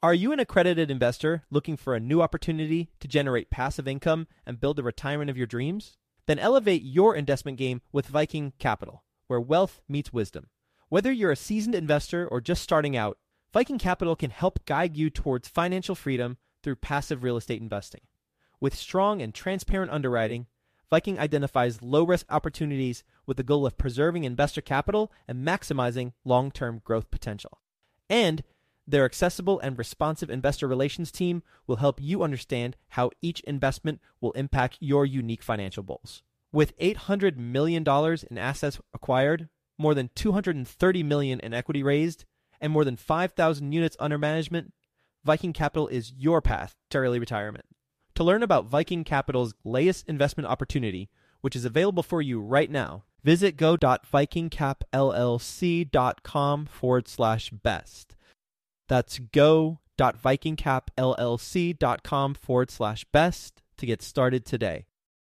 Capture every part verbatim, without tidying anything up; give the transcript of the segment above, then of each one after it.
Are you an accredited investor looking for a new opportunity to generate passive income and build the retirement of your dreams? Then elevate your investment game with Viking Capital, where wealth meets wisdom. Whether you're a seasoned investor or just starting out, Viking Capital can help guide you towards financial freedom through passive real estate investing. With strong and transparent underwriting, Viking identifies low-risk opportunities with the goal of preserving investor capital and maximizing long-term growth potential. And their accessible and responsive investor relations team will help you understand how each investment will impact your unique financial goals. With eight hundred million dollars in assets acquired, more than two hundred thirty million dollars in equity raised, and more than five thousand units under management, Viking Capital is your path to early retirement. To learn about Viking Capital's latest investment opportunity, which is available for you right now, visit go.vikingcapllc.com forward slash best. That's go.vikingcapllc.com forward slash best to get started today.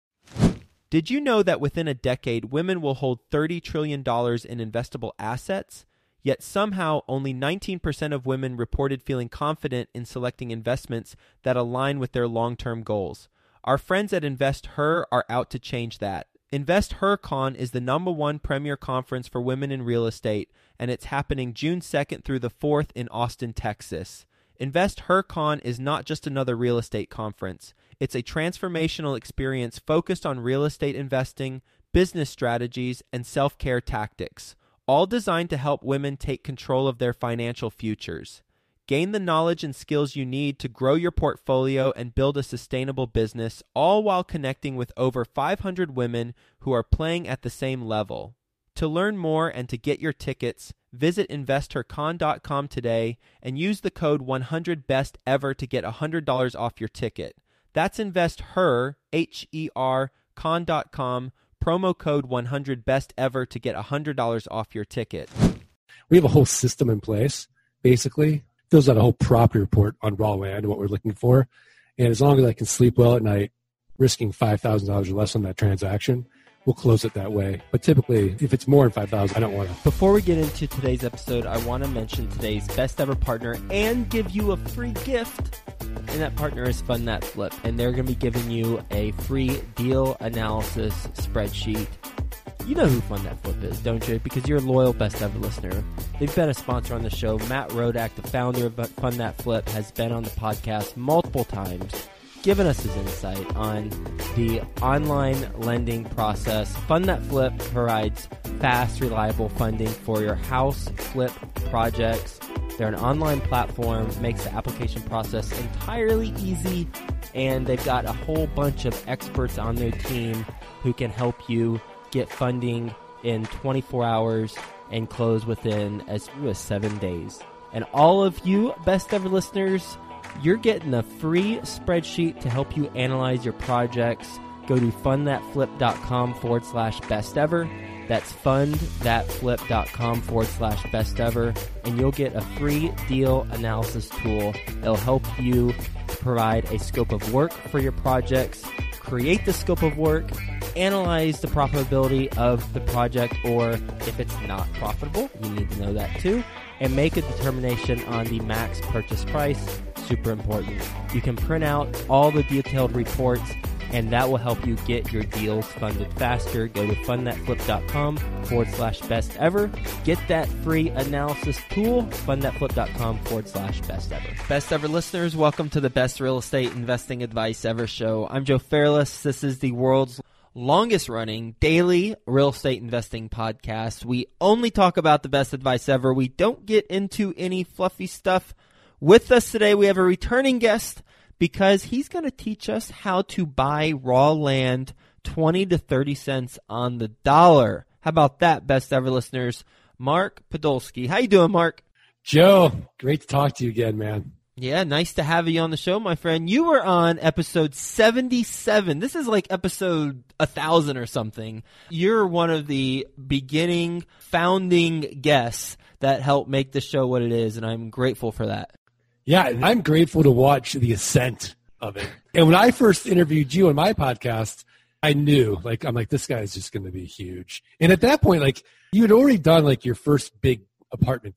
Did you know that within a decade, women will hold thirty trillion dollars in investable assets? Yet somehow only nineteen percent of women reported feeling confident in selecting investments that align with their long-term goals. Our friends at InvestHer are out to change that. InvestHerCon is the number one premier conference for women in real estate, and it's happening June second through the fourth in Austin, Texas. InvestHerCon is not just another real estate conference. It's a transformational experience focused on real estate investing, business strategies, and self-care tactics, all designed to help women take control of their financial futures. Gain the knowledge and skills you need to grow your portfolio and build a sustainable business, all while connecting with over five hundred women who are playing at the same level. To learn more and to get your tickets, visit investor con dot com today and use the code one hundred best ever to get one hundred dollars off your ticket. That's InvestHer, H E R, con dot com, promo code one hundred best ever to get one hundred dollars off your ticket. We have a whole system in place, basically. Fills out a whole property report on raw land and what we're looking for. And as long as I can sleep well at night, risking five thousand dollars or less on that transaction, we'll close it that way. But typically, if it's more than five thousand dollars, I don't want to. Before we get into today's episode, I want to mention today's best ever partner and give you a free gift. And that partner is Fund That Flip. And they're going to be giving you a free deal analysis spreadsheet. You know who Fund That Flip is, don't you? Because you're a loyal best ever listener. They've been a sponsor on the show. Matt Rodak, the founder of Fund That Flip, has been on the podcast multiple times, given us his insight on the online lending process. Fund That Flip provides fast, reliable funding for your house flip projects. They're an online platform, makes the application process entirely easy, and they've got a whole bunch of experts on their team who can help you get funding in twenty-four hours and close within as few as seven days. And all of you best ever listeners, you're getting a free spreadsheet to help you analyze your projects. Go to fundthatflip.com forward slash best ever. That's fundthatflip.com forward slash best ever. And you'll get a free deal analysis tool. It'll help you provide a scope of work for your projects, create the scope of work, analyze the profitability of the project, or if it's not profitable, you need to know that too, and make a determination on the max purchase price. Super important. You can print out all the detailed reports, and that will help you get your deals funded faster. Go to fundthatflip.com forward slash best ever. Get that free analysis tool, fundthatflip.com forward slash best ever. Best ever listeners, welcome to the Best Real Estate Investing Advice Ever show. I'm Joe Fairless. This is the world's longest running daily real estate investing podcast. We only talk about the best advice ever. We don't get into any fluffy stuff. With us today, we have a returning guest because he's going to teach us how to buy raw land twenty to thirty cents on the dollar. How about that, best ever listeners? Mark Podolsky. How you doing, Mark? Joe, great to talk to you again, man. Yeah, nice to have you on the show, my friend. You were on episode seventy-seven. This is like episode one thousand or something. You're one of the beginning, founding guests that helped make the show what it is, and I'm grateful for that. Yeah, and I'm grateful to watch the ascent of it. And when I first interviewed you on my podcast, I knew, like, I'm like, this guy's just going to be huge. And at that point, like, you had already done, like, your first big apartment deal.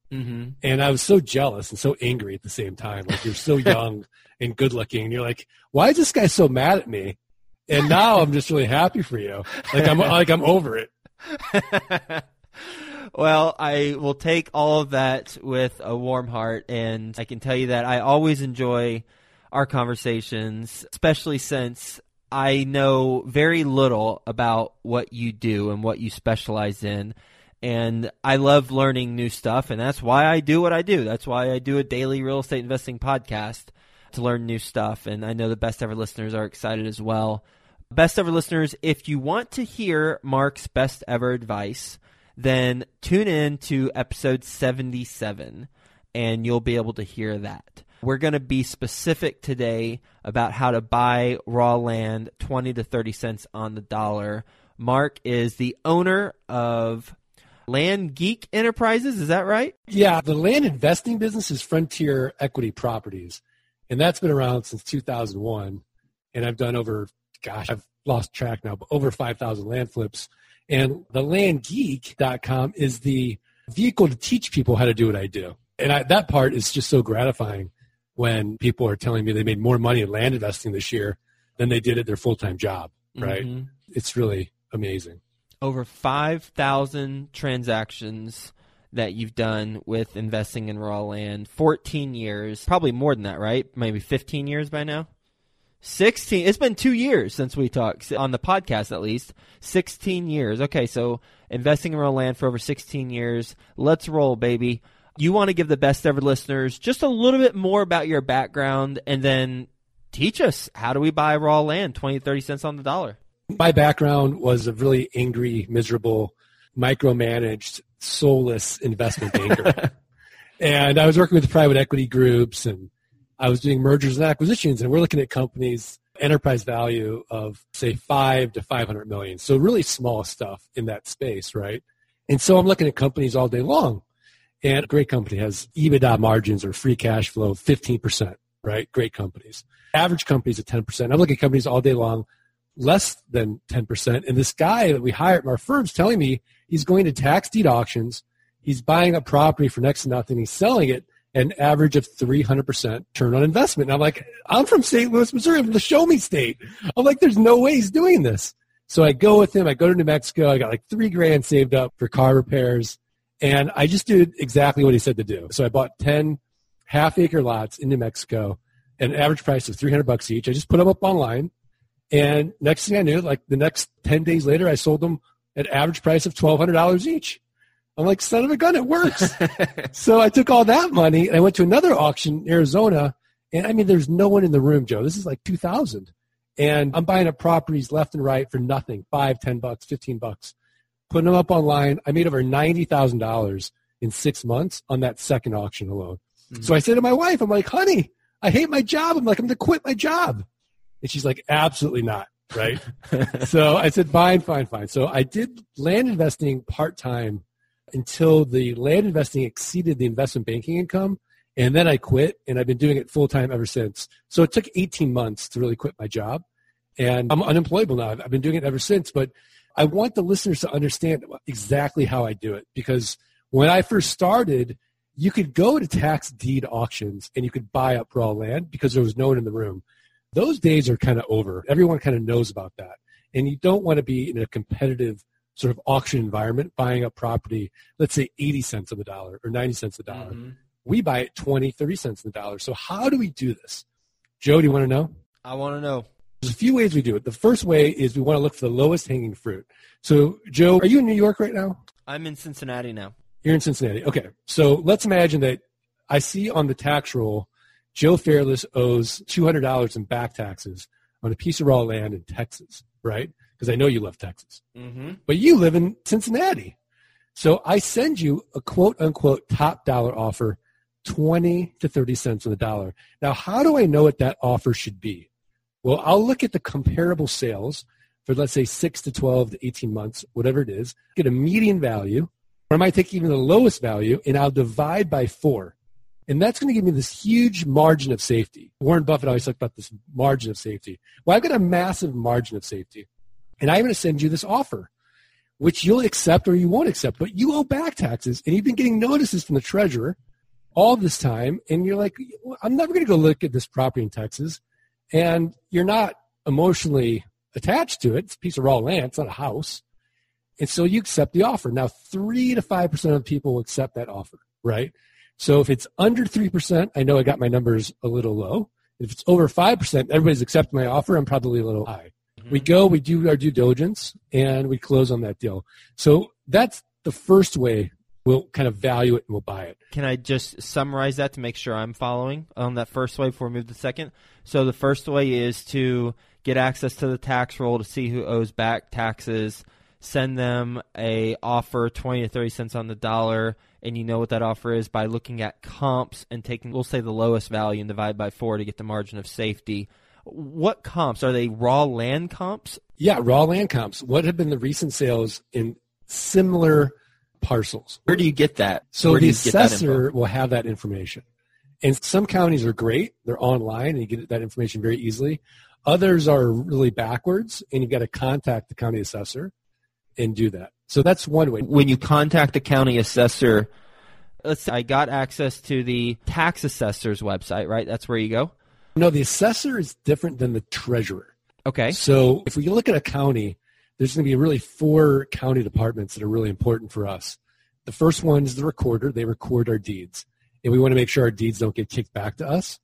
Mm-hmm. And I was so jealous and so angry at the same time. Like, you're so young and good looking. And you're like, why is this guy so mad at me? And now I'm just really happy for you. Like I'm like I'm over it. Well, I will take all of that with a warm heart, and I can tell you that I always enjoy our conversations, especially since I know very little about what you do and what you specialize in. And I love learning new stuff, and that's why I do what I do. That's why I do a daily real estate investing podcast, to learn new stuff. And I know the Best Ever listeners are excited as well. Best Ever listeners, if you want to hear Mark's best ever advice, then tune in to episode seventy-seven, and you'll be able to hear that. We're going to be specific today about how to buy raw land twenty to thirty cents on the dollar. Mark is the owner of Land Geek Enterprises, is that right? Yeah, the land investing business is Frontier Equity Properties, and that's been around since two thousand one, and I've done over, gosh, I've lost track now, but over five thousand land flips. And the land geek dot com is the vehicle to teach people how to do what I do. And I, that part is just so gratifying when people are telling me they made more money in land investing this year than they did at their full-time job, right? Mm-hmm. It's really amazing. Over five thousand transactions that you've done with investing in raw land, fourteen years, probably more than that, right? Maybe fifteen years by now? sixteen. It's been two years since we talked, on the podcast at least. sixteen years. Okay, so investing in raw land for over sixteen years. Let's roll, baby. You want to give the Best Ever listeners just a little bit more about your background, and then teach us, how do we buy raw land, twenty to thirty cents on the dollar? My background was a really angry, miserable, micromanaged, soulless investment banker. And I was working with private equity groups, and I was doing mergers and acquisitions, and we're looking at companies, enterprise value of, say, five to five hundred million. So really small stuff in that space, right? And so I'm looking at companies all day long. And a great company has EBITDA margins or free cash flow of fifteen percent, right? Great companies. Average companies at ten percent. I'm looking at companies all day long, less than ten percent. And this guy that we hire at our firm's telling me he's going to tax deed auctions. He's buying a property for next to nothing. He's selling it at an average of three hundred percent return on investment. And I'm like, I'm from Saint Louis, Missouri. I'm from the Show Me State. I'm like, there's no way he's doing this. So I go with him. I go to New Mexico. I got like three grand saved up for car repairs. And I just did exactly what he said to do. So I bought ten half-acre lots in New Mexico at an average price of three hundred bucks each. I just put them up online. And next thing I knew, like the next ten days later, I sold them at average price of twelve hundred dollars each. I'm like, son of a gun, it works. So I took all that money, and I went to another auction in Arizona. And, I mean, there's no one in the room, Joe. This is like two thousand. And I'm buying up properties left and right for nothing, five, ten bucks, fifteen bucks. Putting them up online. I made over ninety thousand dollars in six months on that second auction alone. Mm-hmm. So I said to my wife, I'm like, honey, I hate my job. I'm like, I'm going to quit my job. And she's like, absolutely not, right? So I said, fine, fine, fine. So I did land investing part-time until the land investing exceeded the investment banking income, and then I quit, and I've been doing it full-time ever since. So it took eighteen months to really quit my job, and I'm unemployable now. I've been doing it ever since, but I want the listeners to understand exactly how I do it, because when I first started, you could go to tax deed auctions and you could buy up raw land because there was no one in the room. Those days are kind of over. Everyone kind of knows about that. And you don't want to be in a competitive sort of auction environment buying up property, let's say eighty cents on the dollar or ninety cents a dollar. Mm-hmm. We buy it twenty, thirty cents on the dollar. So how do we do this? Joe, do you want to know? I want to know. There's a few ways we do it. The first way is we want to look for the lowest hanging fruit. So, Joe, are you in New York right now? I'm in Cincinnati now. You're in Cincinnati. Okay. So let's imagine that I see on the tax roll Joe Fairless owes two hundred dollars in back taxes on a piece of raw land in Texas, right? Because I know you love Texas. Mm-hmm. But you live in Cincinnati. So I send you a quote-unquote top dollar offer, twenty to thirty cents on the dollar. Now, how do I know what that offer should be? Well, I'll look at the comparable sales for, let's say, six to twelve to eighteen months, whatever it is, get a median value, or I might take even the lowest value, and I'll divide by four. And that's going to give me this huge margin of safety. Warren Buffett always talked about this margin of safety. Well, I've got a massive margin of safety, and I'm going to send you this offer. which you'll accept or you won't accept, but you owe back taxes, and you've been getting notices from the treasurer all this time, and you're like, I'm never going to go look at this property in Texas, and you're not emotionally attached to it. It's a piece of raw land. It's not a house. And so you accept the offer. Now, three to five percent of the people will accept that offer, right? So if it's under three percent, I know I got my numbers a little low. If it's over five percent, everybody's accepting my offer. I'm probably a little high. Mm-hmm. We go, we do our due diligence, and we close on that deal. So that's the first way we'll kind of value it and we'll buy it. Can I just summarize that to make sure I'm following on that first way before we move to the second? So the first way is to get access to the tax roll to see who owes back taxes, send them a offer twenty to thirty cents on the dollar, and you know what that offer is by looking at comps and taking, we'll say, the lowest value and divide by four to get the margin of safety. What comps? Are they raw land comps? Yeah, raw land comps. What have been the recent sales in similar parcels? Where do you get that? So Where the do you get that assessor info? will have that information. And some counties are great. They're online, and you get that information very easily. Others are really backwards, and you've got to contact the county assessor and do that. So that's one way. When you contact the county assessor, let's say I got access to the tax assessor's website, right? That's where you go? No, the assessor is different than the treasurer. Okay. So if we look at a county, there's going to be really four county departments that are really important for us. The first one is the recorder. They record our deeds. And we want to make sure our deeds don't get kicked back to us.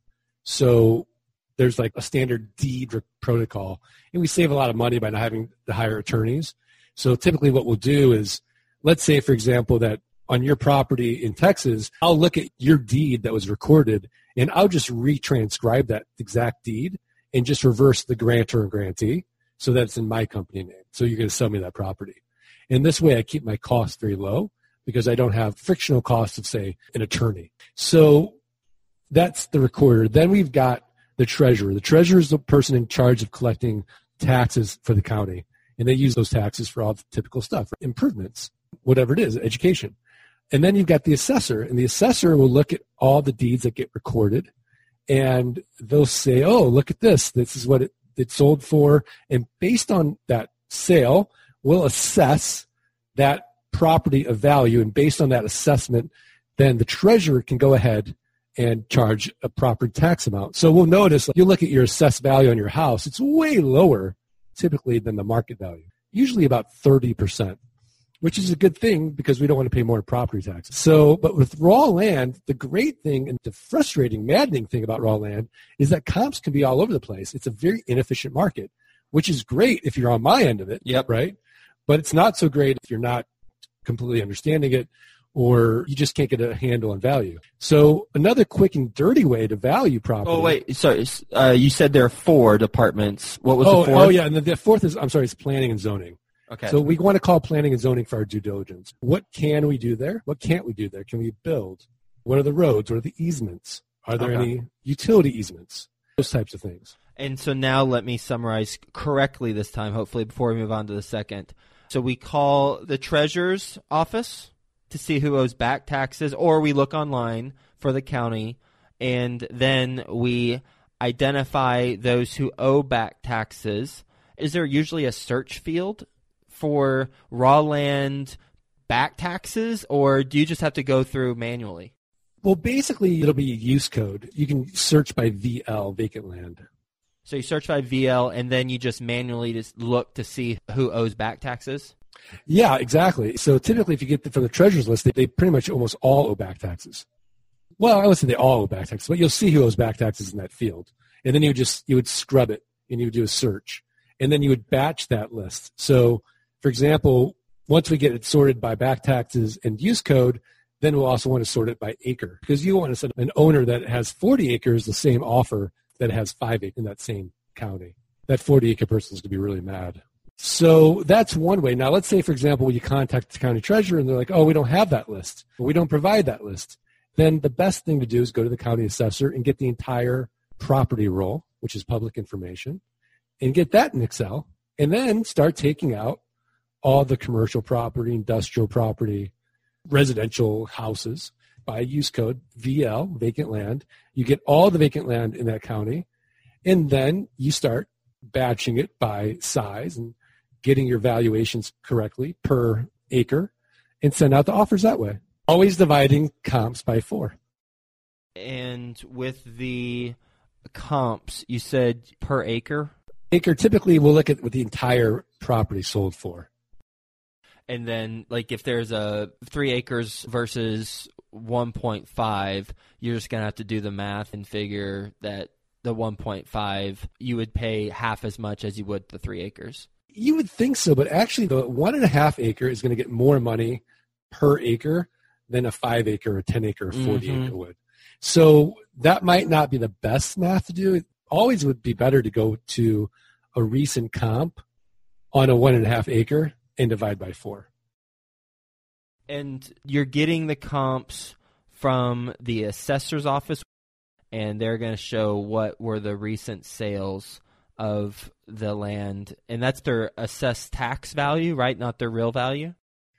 So there's like a standard deed protocol. And we save a lot of money by not having to hire attorneys. So typically what we'll do is, let's say, for example, that on your property in Texas, I'll look at your deed that was recorded, and I'll just retranscribe that exact deed and just reverse the grantor and grantee so that it's in my company name. So you're going to sell me that property. And this way I keep my costs very low because I don't have frictional costs of, say, an attorney. So that's the recorder. Then we've got the treasurer. The treasurer is the person in charge of collecting taxes for the county. And they use those taxes for all the typical stuff, improvements, whatever it is, education. And then you've got the assessor, and the assessor will look at all the deeds that get recorded, and they'll say, oh, look at this. This is what it, it sold for. And based on that sale, we'll assess that property of value, and based on that assessment, then the treasurer can go ahead and charge a property tax amount. So we'll notice, you look at your assessed value on your house, it's way lower typically than the market value, usually about thirty percent, which is a good thing because we don't want to pay more property taxes. So, but with raw land, the great thing and the frustrating, maddening thing about raw land is that comps can be all over the place. It's a very inefficient market, which is great if you're on my end of it, yep. right? But it's not so great if you're not completely understanding it or you just can't get a handle on value. So another quick and dirty way to value property. Oh, wait. Sorry. Uh, you said there are four departments. What was oh, the fourth? Oh, yeah. And the, the fourth is, I'm sorry, it's planning and zoning. Okay. So we want to call planning and zoning for our due diligence. What can we do there? What can't we do there? Can we build? What are the roads? What are the easements? Are there Okay. any utility easements? Those types of things. And so now let me summarize correctly this time, hopefully, before we move on to the second. So we call the treasurer's office to see who owes back taxes, or we look online for the county, and then we identify those who owe back taxes. Is there usually a search field for raw land back taxes, or do you just have to go through manually? Well, basically, it'll be a use code. You can search by V L, vacant land. So you search by V L, and then you just manually just look to see who owes back taxes? Yeah, exactly. So typically, if you get the, from the treasurer's list, they, they pretty much almost all owe back taxes. Well, I would say they all owe back taxes, but you'll see who owes back taxes in that field. And then you would just you would scrub it, and you would do a search. And then you would batch that list. So, for example, once we get it sorted by back taxes and use code, then we'll also want to sort it by acre. Because you want to send an owner that has forty acres the same offer that has five acres in that same county. That forty-acre person is going to be really mad. So that's one way. Now, let's say, for example, you contact the county treasurer, and they're like, oh, we don't have that list, or we don't provide that list. Then the best thing to do is go to the county assessor and get the entire property roll, which is public information, and get that in Excel, and then start taking out all the commercial property, industrial property, residential houses by use code, V L, vacant land. You get all the vacant land in that county, and then you start batching it by size and getting your valuations correctly per acre, and send out the offers that way. Always dividing comps by four. And with the comps, you said per acre? Acre, typically we'll look at what the entire property sold for. And then, like, if there's a three acres versus one point five, you're just going to have to do the math and figure that the one point five, you would pay half as much as you would the three acres. You would think so, but actually the one and a half acre is going to get more money per acre than a five acre, or ten acre, or forty mm-hmm. acre would. So that might not be the best math to do. It always would be better to go to a recent comp on a one and a half acre and divide by four. And you're getting the comps from the assessor's office, and they're going to show what were the recent sales of the land. And that's their assessed tax value, right? Not their real value?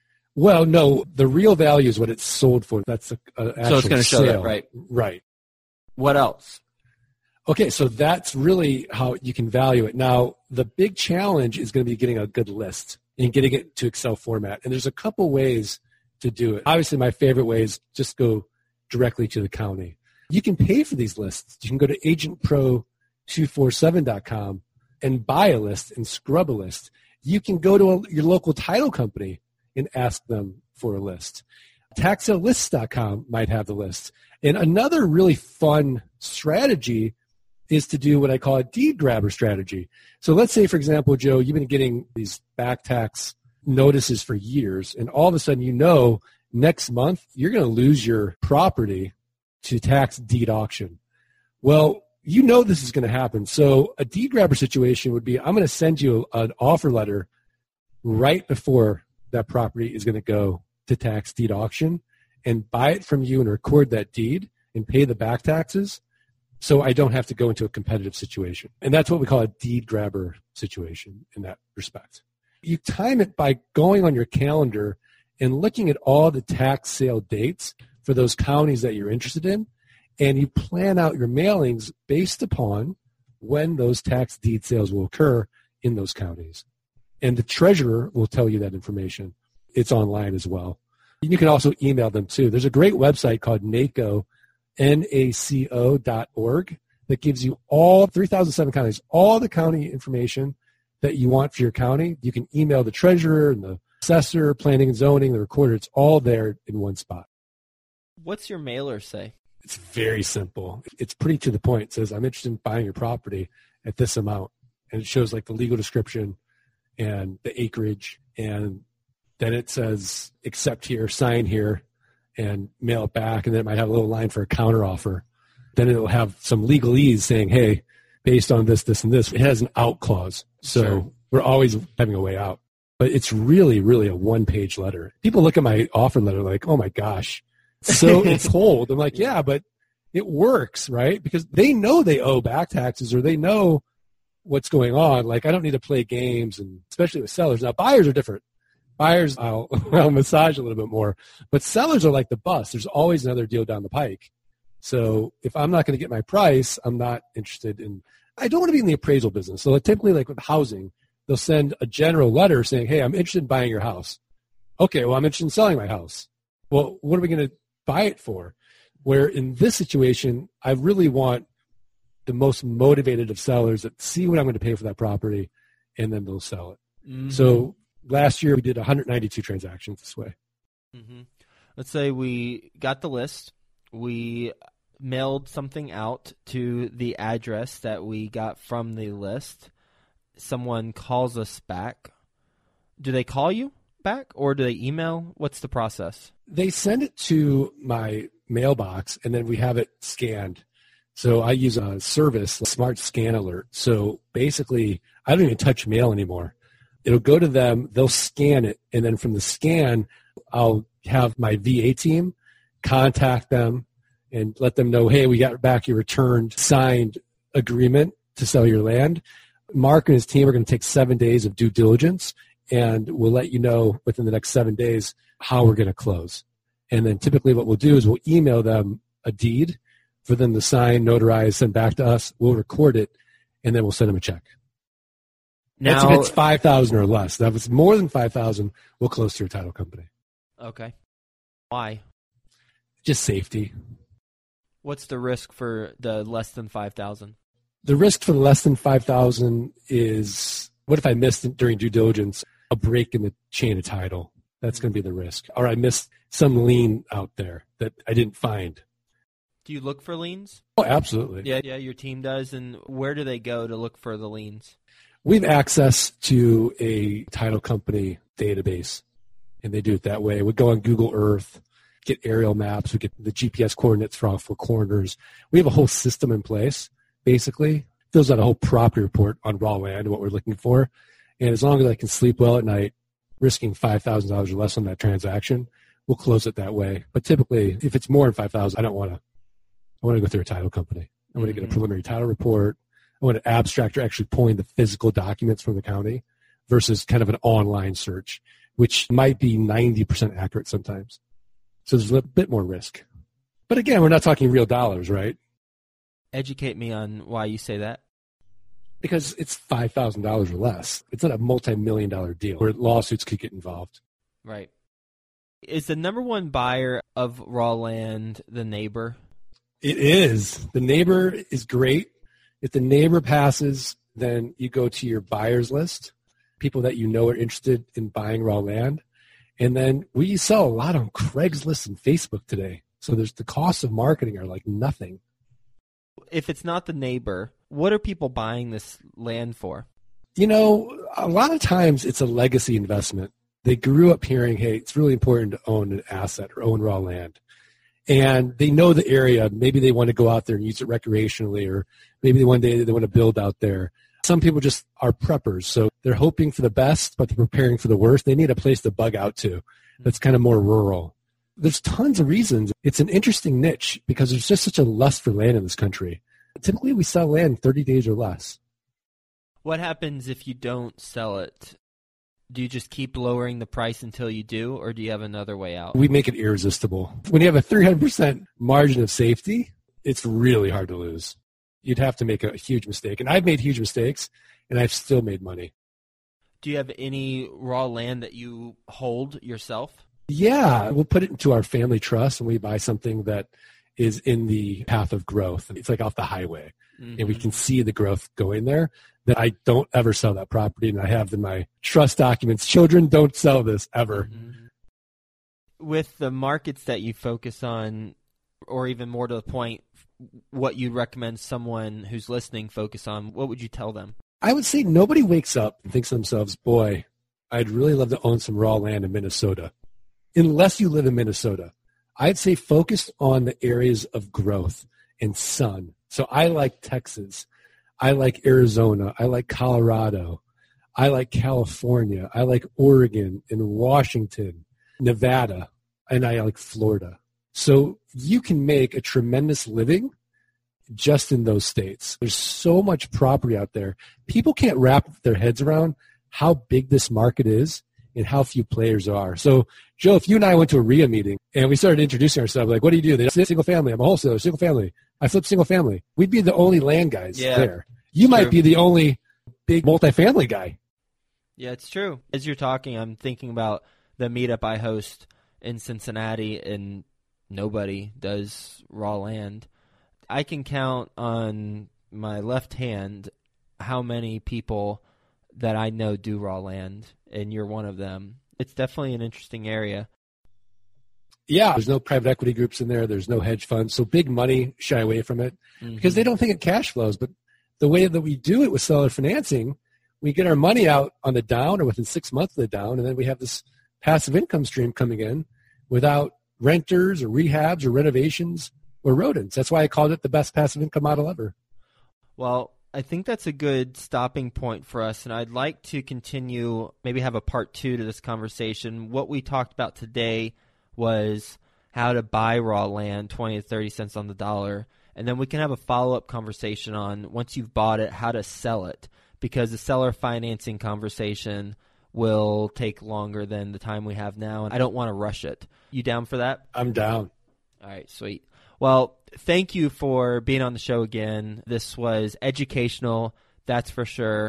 Well, no, the real value is what it's sold for. That's a, a actual So it's going to show sale. that, right? Right. What else? Okay, so that's really how you can value it. Now, the big challenge is going to be getting a good list and getting it to Excel format. And there's a couple ways to do it. Obviously, my favorite way is just go directly to the county. You can pay for these lists. You can go to agent pro two forty-seven dot com and buy a list and scrub a list. You can go to a, your local title company and ask them for a list. tax sale lists dot com might have the list. And another really fun strategy is to do what I call a deed grabber strategy. So let's say, for example, Joe, you've been getting these back tax notices for years, and all of a sudden you know next month you're going to lose your property to tax deed auction. Well, you know this is going to happen. So a deed grabber situation would be, I'm going to send you an offer letter right before that property is going to go to tax deed auction and buy it from you and record that deed and pay the back taxes so I don't have to go into a competitive situation. And that's what we call a deed grabber situation in that respect. You time it by going on your calendar and looking at all the tax sale dates for those counties that you're interested in, and you plan out your mailings based upon when those tax deed sales will occur in those counties. And the treasurer will tell you that information. It's online as well. You can also email them too. There's a great website called NACO, N A C O dot org, that gives you all three thousand seven counties, all the county information that you want for your county. You can email the treasurer and the assessor, planning and zoning, the recorder. It's all there in one spot. What's your mailer say? It's very simple. It's pretty to the point. It says, I'm interested in buying your property at this amount. And it shows like the legal description and the acreage. And then it says, accept here, sign here, and mail it back. And then it might have a little line for a counteroffer. Then it'll have some legalese saying, hey, based on this, this, and this. It has an out clause. So sure. We're always having a way out. But it's really, really a one-page letter. People look at my offer letter like, oh, my gosh. So it's cold. I'm like, yeah, but it works, right? Because they know they owe back taxes or they know what's going on. Like, I don't need to play games, and especially with sellers. Now, buyers are different. Buyers, I'll, I'll massage a little bit more. But sellers are like the bus. There's always another deal down the pike. So if I'm not going to get my price, I'm not interested in – I don't want to be in the appraisal business. So typically, like with housing, they'll send a general letter saying, hey, I'm interested in buying your house. Okay, well, I'm interested in selling my house. Well, what are we going to buy it for? Where in this situation, I really want the most motivated of sellers that see what I'm going to pay for that property, and then they'll sell it. Mm-hmm. So last year we did one hundred ninety-two transactions this way. Mm-hmm. Let's say we got the list. We mailed something out to the address that we got from the list. Someone calls us back. Do they call you back or do they email? What's the process? They send it to my mailbox, and then we have it scanned. So I use a service, a Smart Scan Alert. So basically, I don't even touch mail anymore. It'll go to them, they'll scan it, and then from the scan, I'll have my V A team contact them and let them know, hey, we got back your returned signed agreement to sell your land. Mark and his team are going to take seven days of due diligence, and we'll let you know within the next seven days how we're going to close. And then typically what we'll do is we'll email them a deed for them to sign, notarize, send back to us. We'll record it, and then we'll send them a check. That's Now, if it's five thousand or less. Now, if it's more than five thousand, we'll close to your title company. okay. Why? Just safety. What's the risk for the less than five thousand? The risk for the less than five thousand is, what if I missed it during due diligence a break in the chain of title? That's going to be the risk. Or I missed some lien out there that I didn't find. Do you look for liens? Oh, absolutely. Yeah, yeah, your team does. And where do they go to look for the liens? We have access to a title company database, and they do it that way. We go on Google Earth, get aerial maps, we get the G P S coordinates for all four corners. We have a whole system in place, basically. Fills out a whole property report on raw land, what we're looking for. And as long as I can sleep well at night, risking five thousand dollars or less on that transaction, we'll close it that way. But typically, if it's more than five thousand dollars, I don't want to. I want to go through a title company. I want to get a preliminary title report. I want an abstract or actually pulling the physical documents from the county versus kind of an online search, which might be ninety percent accurate sometimes. So there's a bit more risk. But again, we're not talking real dollars, right? Educate me on why you say that. Because it's five thousand dollars or less. It's not a multi-million dollar deal where lawsuits could get involved. Right. Is the number one buyer of raw land the neighbor? It is. The neighbor is great. If the neighbor passes, then you go to your buyers list, people that you know are interested in buying raw land. And then we sell a lot on Craigslist and Facebook today. So there's the costs of marketing are like nothing. If it's not the neighbor, what are people buying this land for? You know, a lot of times it's a legacy investment. They grew up hearing, hey, it's really important to own an asset or own raw land. And they know the area. Maybe they want to go out there and use it recreationally, or maybe one day they want to build out there. Some people just are preppers. So they're hoping for the best, but they're preparing for the worst. They need a place to bug out to that's kind of more rural. There's tons of reasons. It's an interesting niche because there's just such a lust for land in this country. Typically, we sell land in thirty days or less. What happens if you don't sell it? Do you just keep lowering the price until you do, or do you have another way out? We make it irresistible. When you have a three hundred percent margin of safety, it's really hard to lose. You'd have to make a huge mistake. And I've made huge mistakes, and I've still made money. Do you have any raw land that you hold yourself? Yeah, we'll put it into our family trust, and we buy something that is in the path of growth. It's like off the highway, mm-hmm. and we can see the growth going there. That I don't ever sell that property, and I have in my trust documents, children, don't sell this ever. Mm-hmm. With the markets that you focus on, or even more to the point, what you'd recommend someone who's listening focus on, what would you tell them? I would say nobody wakes up and thinks to themselves, boy, I'd really love to own some raw land in Minnesota. Unless you live in Minnesota. I'd say focus on the areas of growth and sun. So I like Texas. I like Arizona. I like Colorado. I like California. I like Oregon and Washington, Nevada, and I like Florida. So you can make a tremendous living just in those states. There's so much property out there. People can't wrap their heads around how big this market is and how few players are. So, Joe, if you and I went to a R I A meeting and we started introducing ourselves, like, what do you do? They say single family. I'm a wholesaler, single family. I flip single family. We'd be the only land guys yeah, there. You might true. be the only big multifamily guy. Yeah, it's true. As you're talking, I'm thinking about the meetup I host in Cincinnati, and nobody does raw land. I can count on my left hand how many people that I know do raw land, and you're one of them. It's definitely an interesting area. Yeah, there's no private equity groups in there. There's no hedge funds. So big money shy away from it mm-hmm. because they don't think it cash flows. But the way that we do it with seller financing, we get our money out on the down or within six months of the down, and then we have this passive income stream coming in without renters or rehabs or renovations or rodents. That's why I called it the best passive income model ever. Well, I think that's a good stopping point for us, and I'd like to continue, maybe have a part two to this conversation. What we talked about today was how to buy raw land, twenty to thirty cents on the dollar, and then we can have a follow-up conversation on, once you've bought it, how to sell it, because the seller financing conversation will take longer than the time we have now, and I don't want to rush it. You down for that? I'm down. All right, sweet. Well, thank you for being on the show again. This was educational, that's for sure.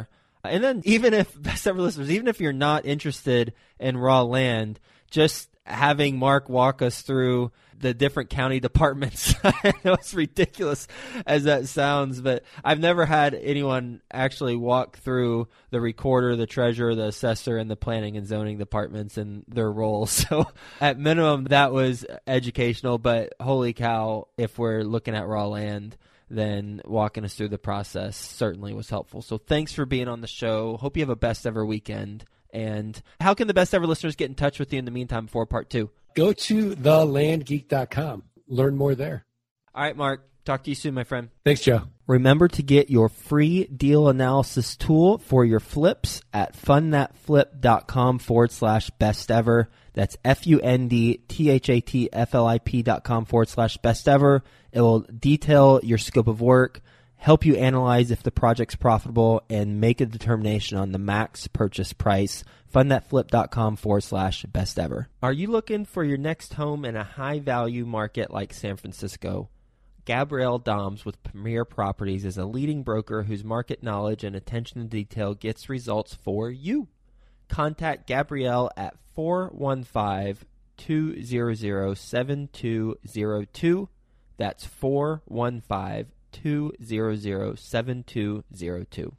And then even if, best ever listeners, even if you're not interested in raw land, just having Mark walk us through the different county departments. I know it's ridiculous as that sounds, but I've never had anyone actually walk through the recorder, the treasurer, the assessor, and the planning and zoning departments and their roles. So at minimum, that was educational, but holy cow, if we're looking at raw land, then walking us through the process certainly was helpful. So thanks for being on the show. Hope you have a best ever weekend. And how can the best ever listeners get in touch with you in the meantime before part two? Go to the land geek dot com. Learn more there. All right, Mark. Talk to you soon, my friend. Thanks, Joe. Remember to get your free deal analysis tool for your flips at fundthatflip.com forward slash best ever. That's F-U-N-D-T-H-A-T-F-L-I-P dot com forward slash best ever. It will detail your scope of work, help you analyze if the project's profitable, and make a determination on the max purchase price. fundthatflip.com forward slash best ever. Are you looking for your next home in a high-value market like San Francisco? Gabrielle Doms with Premier Properties is a leading broker whose market knowledge and attention to detail gets results for you. Contact Gabrielle at four one five, two zero zero, seven two zero two. That's four one five, two zero zero, seven two zero two.